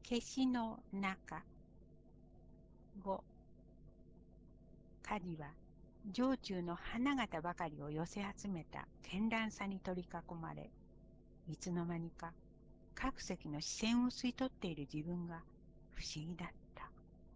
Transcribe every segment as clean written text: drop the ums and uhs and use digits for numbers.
消しの中。5、火事は城中の花形ばかりを寄せ集めた絢爛さに取り囲まれ、いつの間にか各席の視線を吸い取っている自分が不思議だった。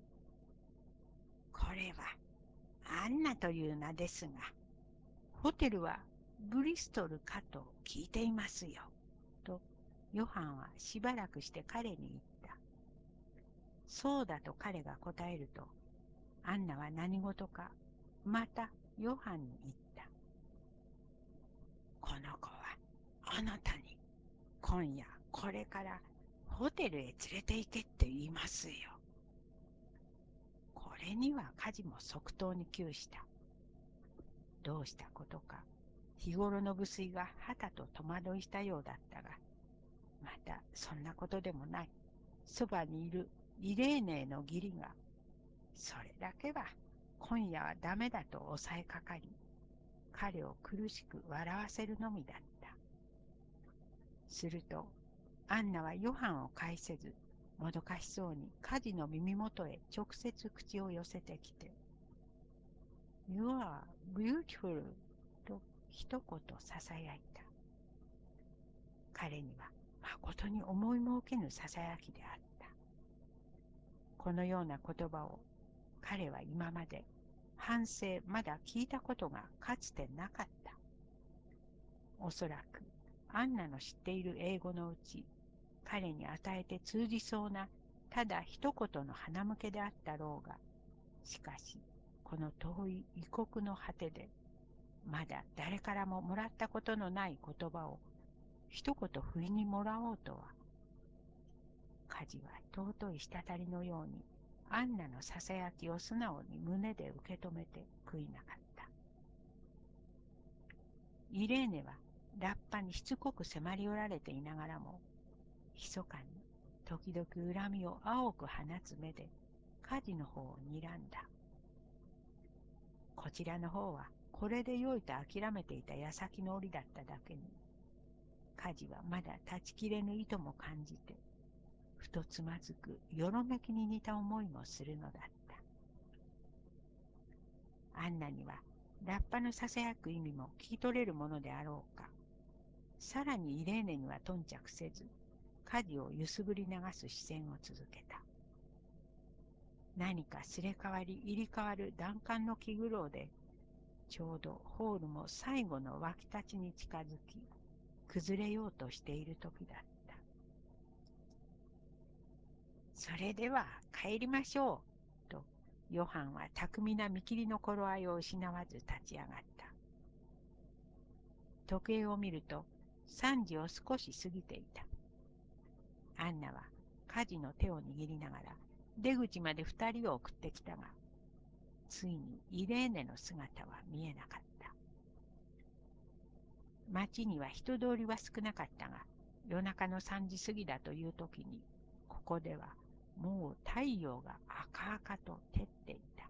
これはアンナという名ですが、ホテルはブリストルかと聞いていますよ。と、ヨハンはしばらくして彼に言った。そうだと彼が答えると、アンナは何事か、またヨハンに言った。この子はあなたに今夜これからホテルへ連れて行けって言いますよ。これにはカジも即答に窮した。どうしたことか、日頃の不粋がはたと戸惑いしたようだったが、またそんなことでもない。そばにいるイレーネへの義理が、それだけは今夜はダメだと抑えかかり、彼を苦しく笑わせるのみだった。すると、アンナはヨハンを介せず、もどかしそうにカジの耳元へ直接口を寄せてきて、You are beautiful と一言ささやいた。彼には誠に思いも受けぬささやきであった。このような言葉を彼は今まで反省まだ聞いたことがかつてなかった。おそらくアンナの知っている英語のうち、彼に与えて通じそうなただ一言の鼻向けであったろうが、しかしこの遠い異国の果てで、まだ誰からももらったことのない言葉を一言不意にもらおうとは、カジは尊い滴りのようにアンナのささやきを素直に胸で受け止めて悔いなかった。イレーネはラッパにしつこく迫りおられていながらも、密かに時々恨みを青く放つ目でカジの方を睨んだ。こちらの方はこれでよいと諦めていた矢先の折だっただけに、カジはまだ断ち切れぬ意図も感じて、ふとつまずくよろめきに似た思いもするのだった。アンナにはラッパのささやく意味も聞き取れるものであろうか。さらにイレーネには頓着せず、カジを揺すぶり流す視線を続けた。何かすれ替わり入り替わる弾丸の気苦労で、ちょうどホールも最後の湧き立ちに近づき、崩れようとしている時だった。それでは帰りましょう、と、ヨハンは巧みな見切りの頃合いを失わず立ち上がった。時計を見ると3時を少し過ぎていた。アンナはカジの手を握りながら出口まで2人を送ってきたが、ついにイレーネの姿は見えなかった。町には人通りは少なかったが、夜中の3時過ぎだという時に、ここではもう太陽が赤々と照っていた。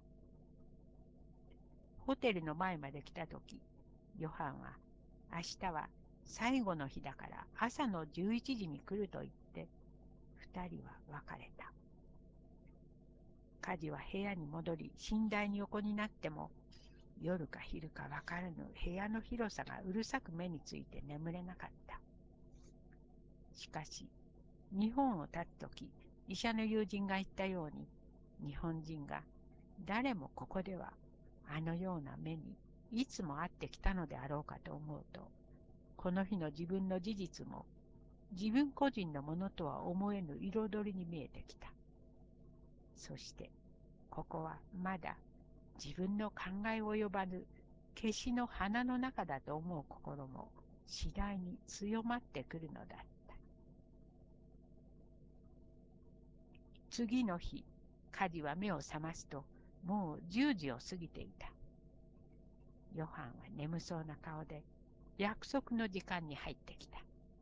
ホテルの前まで来た時、ヨハンは明日は最後の日だから朝の11時に来ると言って、2人は別れた。カジは部屋に戻り、寝台に横になっても、夜か昼かわからぬ部屋の広さがうるさく目について眠れなかった。しかし、日本を立つとき、医者の友人が言ったように、日本人が誰もここではあのような目にいつも会ってきたのであろうかと思うと、この日の自分の事実も自分個人のものとは思えぬ彩りに見えてきた。そして、ここはまだ自分の考え及ばぬ消しの花の中だと思う心も次第に強まってくるのだった。次の日、カジは目を覚ますと、もう10時を過ぎていた。ヨハンは眠そうな顔で、約束の時間に入ってきた。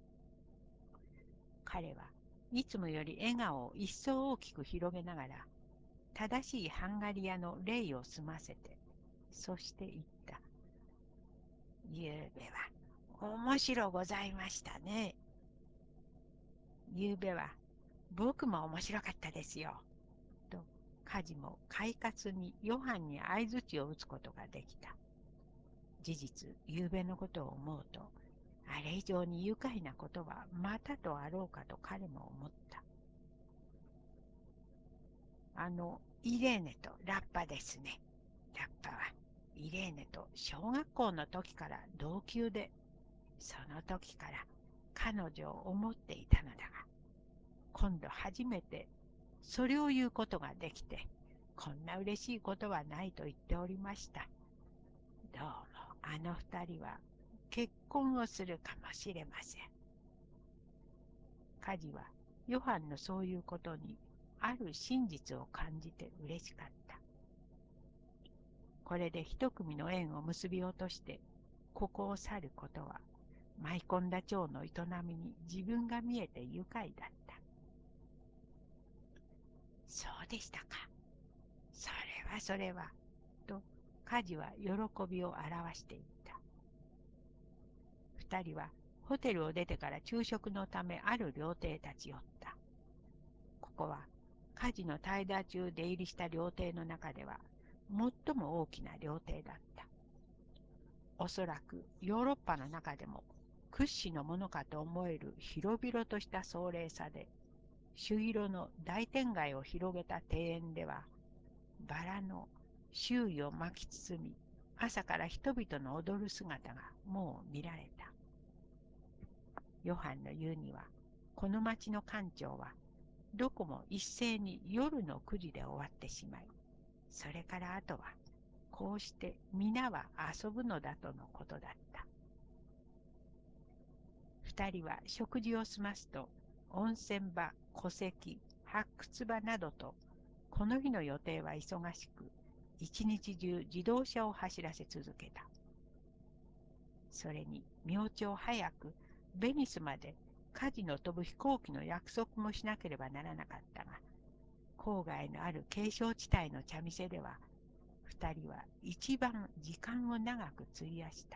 彼はいつもより笑顔を一層大きく広げながら、正しいハンガリアの礼を済ませて、そして言った。ゆうべは面白ございましたね。ゆうべは僕も面白かったですよ。と、カジも快活にヨハンに相槌を打つことができた。事実、夕べのことを思うと、あれ以上に愉快なことはまたとあろうかと彼も思った。イレーネとラッパですね。ラッパは、イレーネと小学校の時から同級で、その時から彼女を思っていたのだが、今度初めてそれを言うことができて、こんな嬉しいことはないと言っておりました。どうもあの二人は結婚をするかもしれません。カジはヨハンのそういうことにある真実を感じて嬉しかった。これで一組の縁を結び落としてここを去ることは舞い込んだ蝶の営みに自分が見えて愉快だった。そうでしたか。それは、と、カジは喜びを表していった。二人はホテルを出てから昼食のためある料亭へ立ち寄った。ここは、カジの怠惰中出入りした料亭の中では、最も大きな料亭だった。おそらくヨーロッパの中でも屈指のものかと思える広々とした壮麗さで、朱色の大天街を広げた庭園では、バラの周囲を巻き包み、朝から人々の踊る姿がもう見られた。ヨハンの言うには、この町の館長は、どこも一斉に夜の9時で終わってしまい、それからあとは、こうして皆は遊ぶのだとのことだった。二人は食事を済ますと、温泉場、戸籍、発掘場などと、この日の予定は忙しく、一日中自動車を走らせ続けた。それに明朝早くベニスまで舵の飛ぶ飛行機の約束もしなければならなかったが、郊外のある景勝地帯の茶店では、二人は一番時間を長く費やした。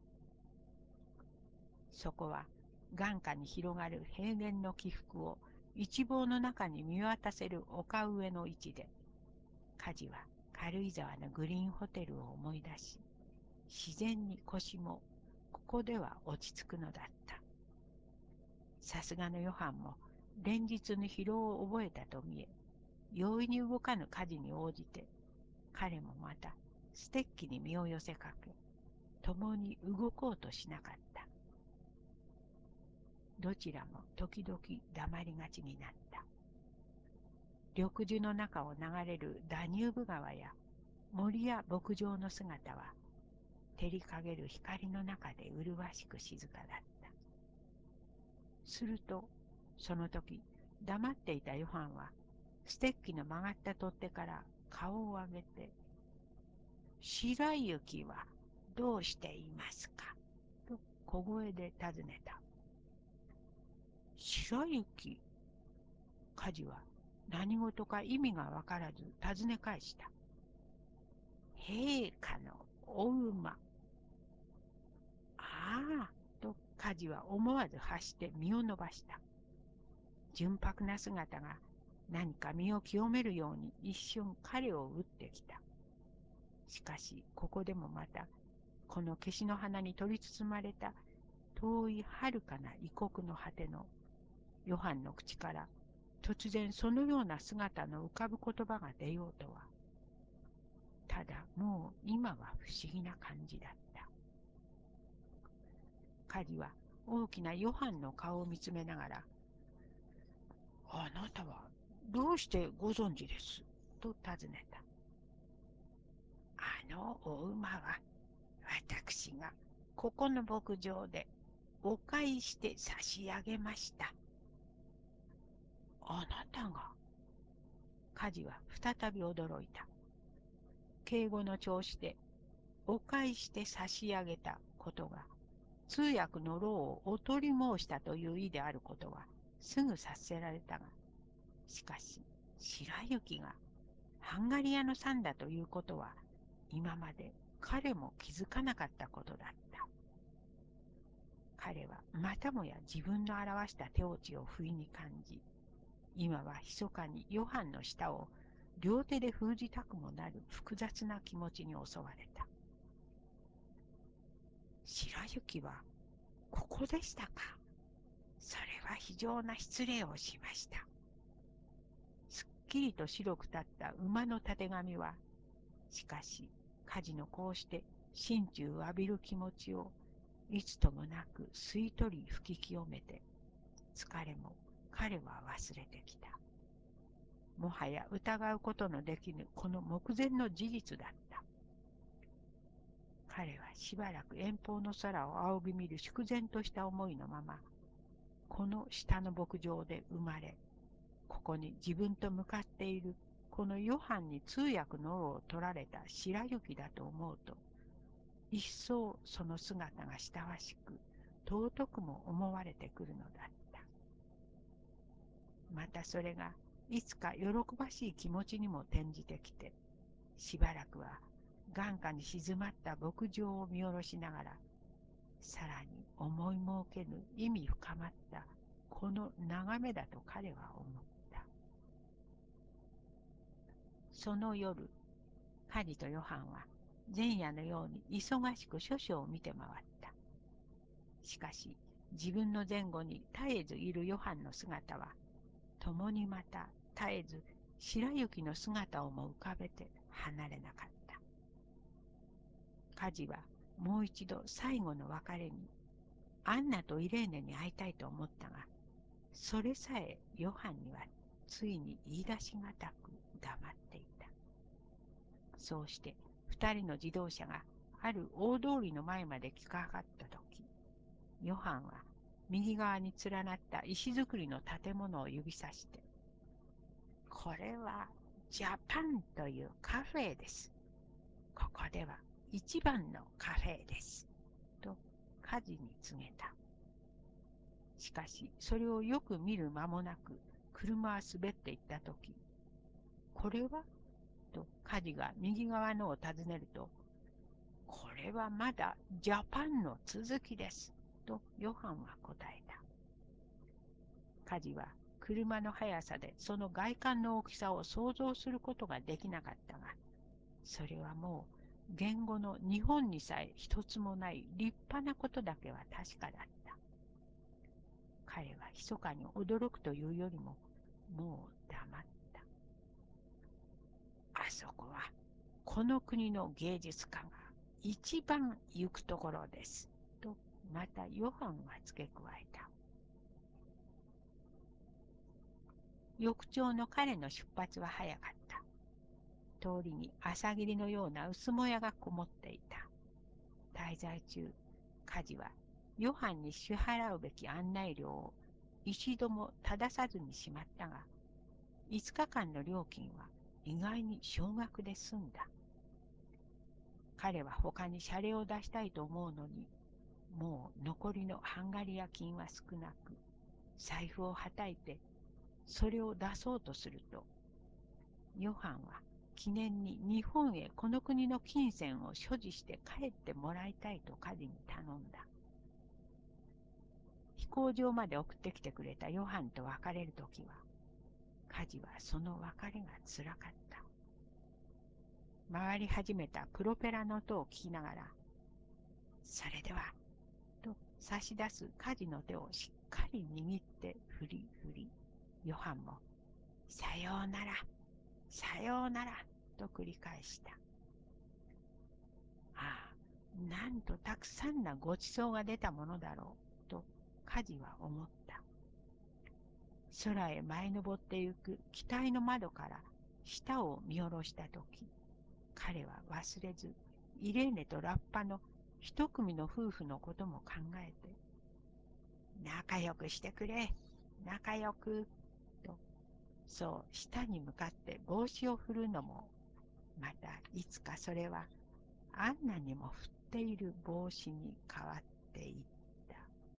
そこは眼下に広がる平原の起伏を一望の中に見渡せる丘上の位置で、梶は軽井沢のグリーンホテルを思い出し、自然に腰もここでは落ち着くのだった。さすがのヨハンも連日の疲労を覚えたと見え、容易に動かぬ舵に応じて、彼もまたステッキに身を寄せかけ、共に動こうとしなかった。どちらも時々黙りがちになった。緑樹の中を流れるダニューブ川や森や牧場の姿は、照りかげる光の中で麗しく静かだった。すると、その時、黙っていたヨハンは、ステッキの曲がった取っ手から顔を上げて、白雪はどうしていますかと小声で尋ねた。白雪。梶は何事か意味がわからず尋ね返した。陛下のお馬。ああ、と梶は思わず発して身を伸ばした。純白な姿が何か身を清めるように一瞬彼を打ってきた。しかし、ここでもまた、この消しの花に取り包まれた遠い遥かな異国の果てのヨハンの口から突然そのような姿の浮かぶ言葉が出ようとは、ただもう今は不思議な感じだった。カリは大きなヨハンの顔を見つめながら、あなたはどうしてご存知ですと尋ねた。あのお馬は私がここの牧場でお買いして差し上げました。あなたが。梶は再び驚いた。敬語の調子でお買いして差し上げたことが通訳の労をお取り申したという意であることはすぐ察せられたが、しかし白雪がハンガリアの産だということは今まで彼も気づかなかったことだった。彼はまたもや自分の表した手落ちを不意に感じ、 今は密かにヨハンの舌を両手で封じたくもなる複雑な気持ちに襲われた。白雪はここでしたか。それは非常な失礼をしました。すっきりと白く立った馬のたてがみは、しかし火事のこうして心中浴びる気持ちをいつともなく吸い取り吹き清めて、疲れも彼は忘れてきた。もはや疑うことのできぬこの目前の事実だった。彼はしばらく遠方の空を仰ぎ見る粛然とした思いのまま、この下の牧場で生まれ、ここに自分と向かっているこのヨハンに通訳の王を取られた白雪だと思うと、一層その姿が親しく、尊くも思われてくるのだった。またそれがいつか喜ばしい気持ちにも転じてきて、しばらくは眼下に静まった牧場を見下ろしながら、さらに思いもけぬ意味深まったこの眺めだと彼は思った。その夜、カジとヨハンは前夜のように忙しく書書を見て回った。しかし自分の前後に絶えずいるヨハンの姿は、共にまた絶えず白雪の姿をも浮かべて離れなかった。カジはもう一度最後の別れにアンナとイレーネに会いたいと思ったが、それさえヨハンにはついに言い出しがたく黙っていた。そうして二人の自動車がある大通りの前まで来かかったとき、ヨハンは右側に連なった石造りの建物を指さして、これはジャパンというカフェです。ここでは一番のカフェです。とカジに告げた。しかしそれをよく見る間もなく、車は滑っていったとき、これはとカジが右側のを尋ねると、これはまだジャパンの続きです。とヨハンは答えた。カジは車の速さでその外観の大きさを想像することができなかったが、それはもう言語の日本にさえ一つもない立派なことだけは確かだった。彼は密かに驚くというよりも、もう黙った。あそこはこの国の芸術家が一番行くところです。とまたヨハンは付け加えた。翌朝の彼の出発は早かった。通りに朝霧のような薄もやがこもっていた。滞在中、カジはヨハンに支払うべき案内料を一度も正さずにしまったが、5日間の料金は意外に少額で済んだ。彼は他に謝礼を出したいと思うのに、もう残りのハンガリア金は少なく、財布をはたいてそれを出そうとすると、ヨハンは記念に日本へこの国の金銭を所持して帰ってもらいたいとカジに頼んだ。飛行場まで送ってきてくれたヨハンと別れるときは、カジはその別れがつらかった。回り始めたプロペラの音を聞きながら、それでは、と差し出すカジの手をしっかり握って振り振り、ヨハンも、さようなら、さようなら、と繰り返した。ああ、なんとたくさんなごちそうが出たものだろう、とカジは思った。空へ舞い上ってゆく機体の窓から下を見下ろしたとき、彼は忘れず、イレーネとラッパの一組の夫婦のことも考えて、仲良くしてくれ、仲良く、と、そう下に向かって帽子を振るのも、またいつかそれはアンナにも振っている帽子に変わっていった。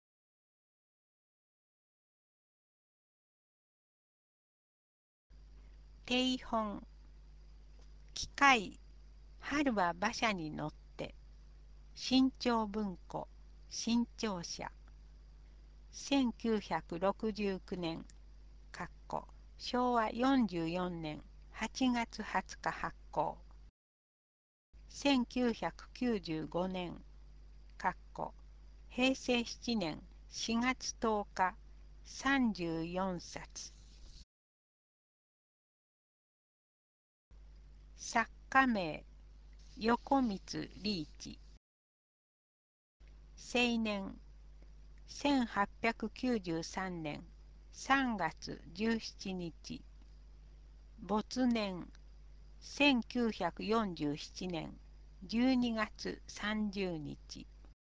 定本、機械、春は馬車に乗って、新潮文庫、新潮社、1969年、 昭和44年8月20日発行。1995年、平成7年4月10日、34冊。作家名、横光リーチ。生年、1893年3月17日。没年、1947年12月30日。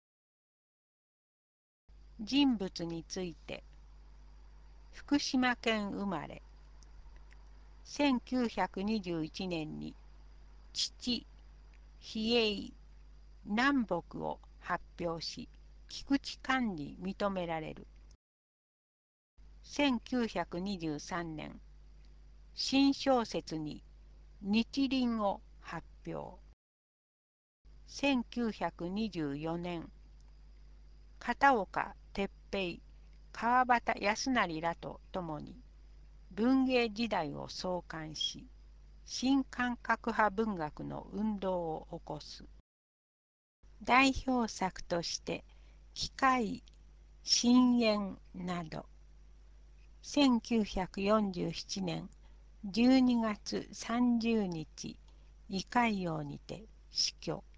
人物について、福島県生まれ。1921年に父、比叡、南北を発表し、菊池寛に認められる。1923年、新小説に日輪を発表。1924年、片岡哲平、川端康成らと共に文芸時代を創刊し、新感覚派文学の運動を起こす。代表作として機械、深淵など。1947年12月30日、胃潰瘍にて死去。